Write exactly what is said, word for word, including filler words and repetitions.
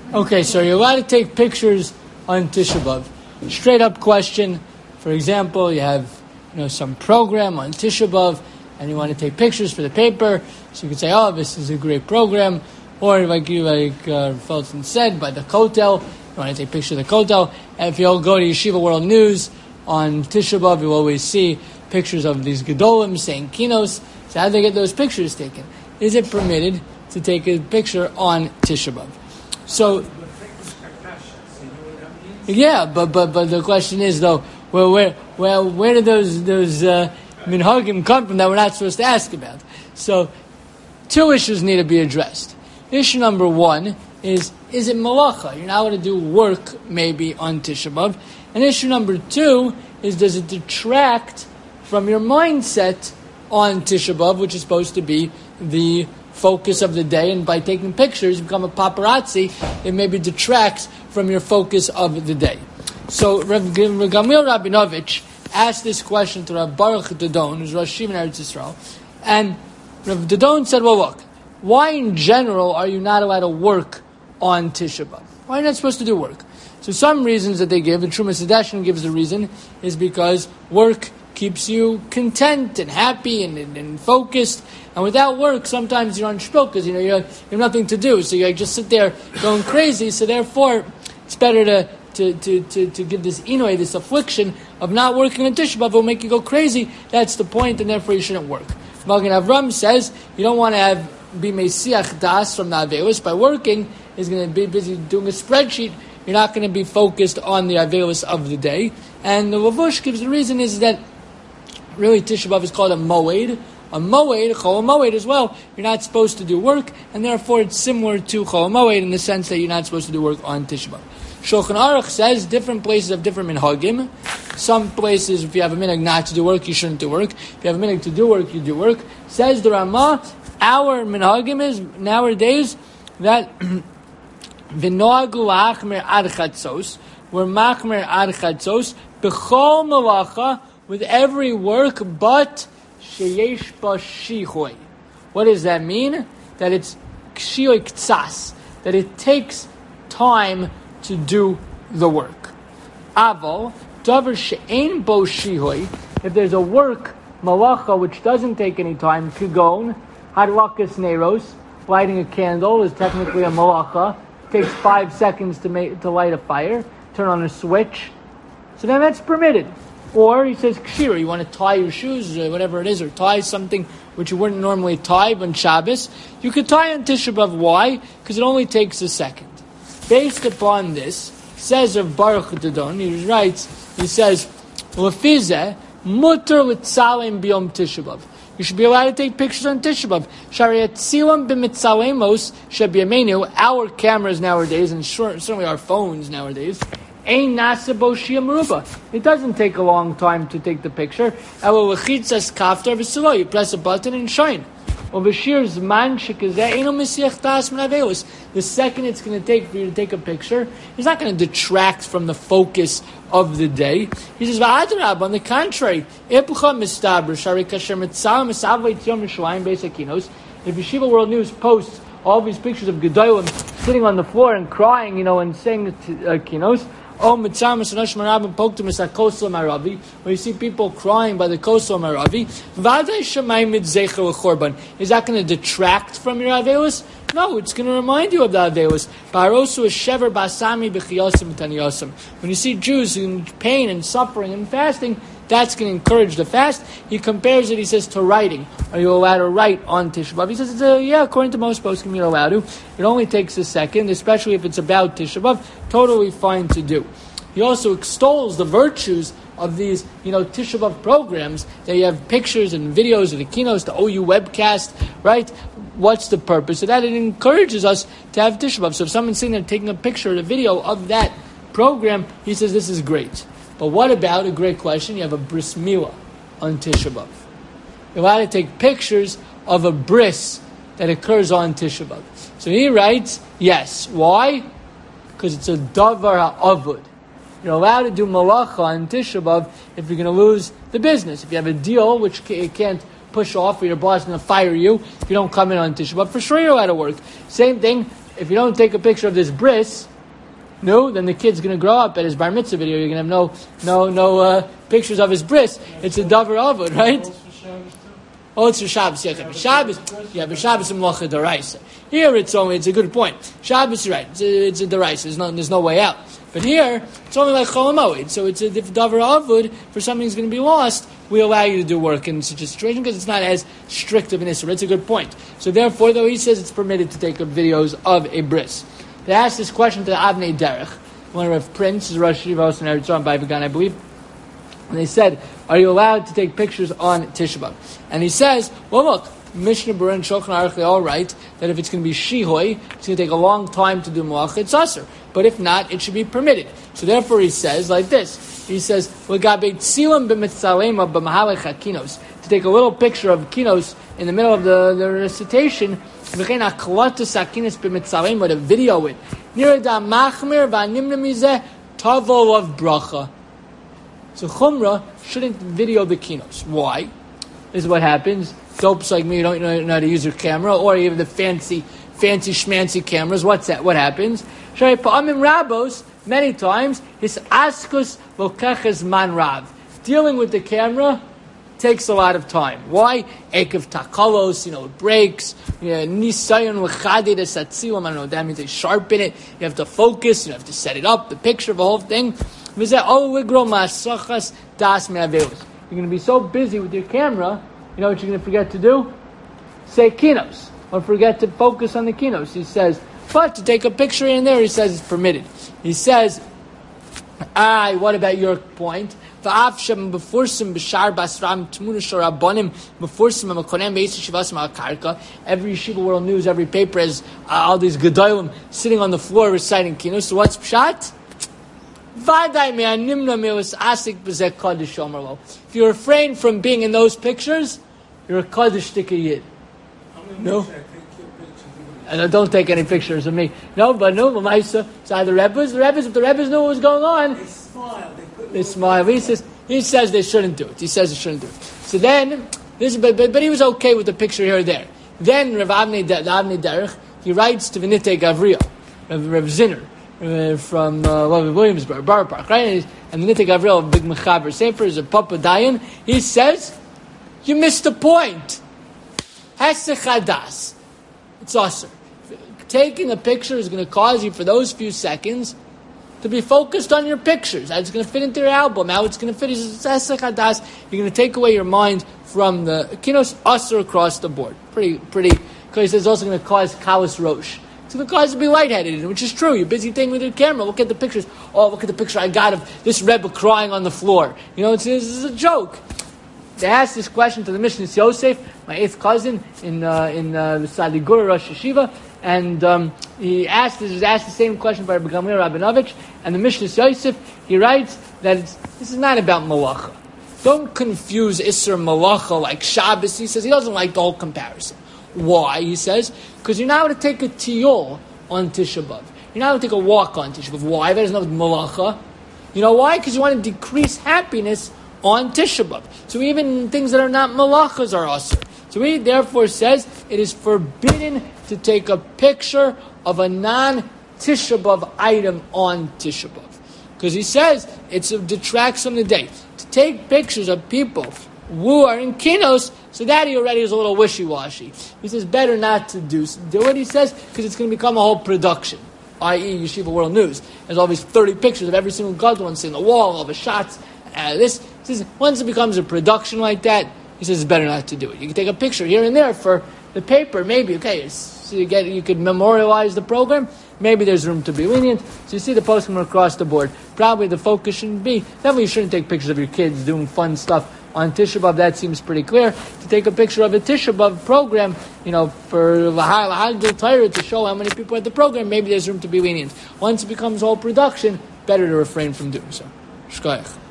Okay, so you're allowed to take pictures on Tisha B'Av. Straight up question. For example, you have you know some program on Tisha B'Av, and you want to take pictures for the paper. So you can say, "Oh, this is a great program," or like you like uh, Felton said, by the Kotel, you want to take pictures of the Kotel. And if you'll go to Yeshiva World News on Tisha B'Av, you'll always see pictures of these Gedolim saying kinos. So how do they get those pictures taken? Is it permitted to take a picture on Tisha B'Av? So, yeah, but but but the question is though, well, where well where did those those uh, minhagim come from that we're not supposed to ask about? So, two issues need to be addressed. Issue number one is is it malacha? You're not going to do work maybe on Tisha B'Av. And issue number two is does it detract from your mindset on Tisha B'Av, which is supposed to be the focus of the day, and by taking pictures, you become a paparazzi, it maybe detracts from your focus of the day. So Rav Gamliel Rabinovich asked this question to Rav Baruch Dodon, who's Rosh Yeshiva in Eretz Yisrael, and Rav Dodon said, well look, why in general are you not allowed to work on Tisha B'Av? Why are you not supposed to do work? So some reasons that they give, and Trumas Hadashin gives the reason, is because work keeps you content and happy and, and, and focused. And without work, sometimes you're on shpilkas, you know, you have, you have nothing to do. So you like, just sit there going crazy. So therefore, it's better to to, to, to, to give this inoy, this affliction of not working on Tisha B'Av will make you go crazy. That's the point, and therefore you shouldn't work. Magen Avram says you don't want to have be mesiach das from the Avelis. By working, is going to be busy doing a spreadsheet. You're not going to be focused on the Avelis of the day. And the Lavush gives the reason is that really Tisha B'Av is called a moed. A moed, chol moed as well, you're not supposed to do work, and therefore it's similar to chol moed in the sense that you're not supposed to do work on Tisha B'Av. Shulchan Aruch says different places have different minhagim. Some places, if you have a minhag not to do work, you shouldn't do work. If you have a minhag to do work, you do work. Says the Ramah, our minhagim is nowadays that v'noagu la'achmer ad chatzos, we're machmer ad chatzos, b'chol malacha, with every work, but sheyesh ba shichoy. What does that mean? That it's kshiyoy ktsas, that it takes time to do the work. Aval, davar she'ein bo shichoy, if there's a work, malacha, which doesn't take any time, kigon, hadlakas neros, lighting a candle is technically a malacha, takes five seconds to make to light a fire, turn on a switch, so then that's permitted. Or he says kshira, you want to tie your shoes or whatever it is, or tie something which you wouldn't normally tie on Shabbos. You could tie on Tisha B'Av. Why? Because it only takes a second. Based upon this, says of Baruch Dodon, he writes, he says, Lefizeh, mutter l'tzalem b'yom Tisha B'Av. You should be allowed to take pictures on Tisha B'Av. Shariat tzilam b'mitzalemos shebiyamenu, our cameras nowadays, and sure, certainly our phones nowadays, Ein nasa bo shia meruba. It doesn't take a long time to take the picture. Elo lechitzas kaftar v'silo. You press a button and shine. The second it's going to take for you to take a picture, it's not going to detract from the focus of the day. He says, "V'adrab." On the contrary, if Yeshiva World News posts all these pictures of Gedolim sitting on the floor and crying, you know, and saying uh, kinos. Oh, mitzamas and Oshmarabim poktumis at Kosel Maravi, where you see people crying by the Kosel Maravi. Vaday Shemaim mit Zecher l'Chorban. Is that going to detract from your Avelis? No, it's going to remind you of the Avelis. Barosu is shever basami b'chiyosim taniyosim. When you see Jews in pain and suffering and fasting, that's going to encourage the fast. He compares it, he says, to writing. Are you allowed to write on Tisha B'Av? He says, it's a, yeah, according to most poskim, you're allowed to. It only takes a second, especially if it's about Tisha B'Av. Totally fine to do. He also extols the virtues of these, you know, Tisha B'Av programs. That you have pictures and videos of the keynotes, the O U webcast, right? What's the purpose of that? It encourages us to have Tisha B'Av. So if someone's sitting there taking a picture or a video of that program, he says, this is great. But what about, a great question, you have a bris milah on Tisha B'Av. You're allowed to take pictures of a bris that occurs on Tisha B'Av. So he writes, yes. Why? Because it's a davar ha'avud. You're allowed to do malacha on Tisha B'Av if you're going to lose the business. If you have a deal which you can't push off, or your boss is going to fire you if you don't come in on Tisha B'Av, for sure you're allowed to work. Same thing, if you don't take a picture of this bris, no, then the kid's going to grow up at his bar mitzvah video. You're going to have no no no uh, pictures of his bris. It's a davar avod, right? Oh, it's for Shabbos. Yeah, but Shabbos. Yeah, but Shabbos and Melacha deraisa. Here, it's only it's a good point. Shabbos, you're right. It's a, it's a deraisa. There's no there's no way out. But here, it's only like Chol Hamoed. So it's a if davar avod for something that's going to be lost. We allow you to do work in such a situation because it's not as strict of an issur. It's a good point. So therefore, though, he says it's permitted to take videos of a bris. They asked this question to the Avnei Derech, one of Prince, Rosh Yeshiva, and Eretz by Began, I believe. And they said, are you allowed to take pictures on Tisha B'Av? And he says, well, look, Mishnah Berurah and Shulchan Aruch, they all write that if it's going to be shihoy, it's going to take a long time to do malacha, it's asur. But if not, it should be permitted. So therefore he says like this. He says, L'gabe tzilam b'mitzalema b'mahalech hakinos. To take a little picture of kinos in the middle of the, the recitation, v'chein aklatus hakinos b'mitzalema, to video it. Nirada machmir v'animna mizeh tavo of bracha. So Chumrah shouldn't video the kinos. Why? This is what happens. Dopes like me, you don't know how to use your camera, or even the fancy, fancy schmancy cameras. What's that? What happens? Shari pa'amim rabos, many times, his askus lokeches man rav. Dealing with the camera takes a lot of time. Why? Ekev takalos, you know, it breaks. Nisayon l'chadid esatzilam, I don't know what that means. They sharpen it. You have to focus. You have to set it up, the picture, the whole thing. You're going to be so busy with your camera, you know what you're going to forget to do? Say kinos. Or forget to focus on the kinos. He says, but to take a picture in there, he says it's permitted. He says, ah, what about your point? Every Yeshiva World News, every paper has uh, all these gedolim sitting on the floor reciting kinos. So what's pshat? If you refrain from being in those pictures, you're a kaddish yid. No? And I don't take any pictures of me. No, but no, Mamaisa. It's either Rebbes. The Rebbes, if the Rebbes knew what was going on, they smile. They, they smile. He says, he says they shouldn't do it. He says they shouldn't do it. So then, this, but, but, but he was okay with the picture here or there. Then Rav Avnei Derech, he writes to Venite Gavriel, Rav, Rav Zinner, uh, from uh, Williamsburg, Bar Park, right? And Venite Gavriel, big Mechaber Sefer, is a Papa Dayan. He says, you missed the point. Hesech Hadas. It's awesome. Taking a picture is going to cause you, for those few seconds, to be focused on your pictures. It's going to fit into your album. How it's going to fit is Hesech Hadas. You're going to take away your mind from the kinos usher across the board. Pretty, pretty. Because it's also going to cause kalas rosh. It's going to cause you to be lightheaded, which is true. You're busy thing with your camera. Look at the pictures. Oh, look at the picture I got of this Rebbe crying on the floor. You know, it's, it's a joke. They asked this question to the Mishnah Yosef, my eighth cousin in uh, in uh, the Sadigura Rosh Yeshiva, and um, he asked this was asked the same question by Rabbi Gamliel Rabinovich, and the Mishnah Yosef, he writes that it's, this is not about malacha. Don't confuse Isser malacha like Shabbos. He says he doesn't like the whole comparison. Why? He says because you're not going to take a tiyol on Tisha B'Av. You're not going to take a walk on Tisha B'Av. Why? That is not malacha. You know why? Because you want to decrease happiness on Tisha B'Av. So even things that are not malachas are asur. So he therefore says it is forbidden to take a picture of a non-Tisha B'Av item on Tisha B'Av. Because he says it detracts from the day. To take pictures of people who are in kinos, so that he already is a little wishy-washy. He says better not to do, do it, he says, because it's going to become a whole production. that is. Yeshiva World News. There's all these thirty pictures of every single gadol on the wall, all the shots. Uh, this says once it becomes a production like that, he says it's better not to do it. You can take a picture here and there for the paper, maybe. Okay, so you get you could memorialize the program. Maybe there's room to be lenient. So you see the posting across the board. Probably the focus shouldn't be. Definitely you shouldn't take pictures of your kids doing fun stuff on Tisha B'Av. That seems pretty clear. To take a picture of a Tisha B'Av program, you know, for Lahadul Torah to show how many people at the program, maybe there's room to be lenient. Once it becomes whole production, better to refrain from doing so. Shkoyach.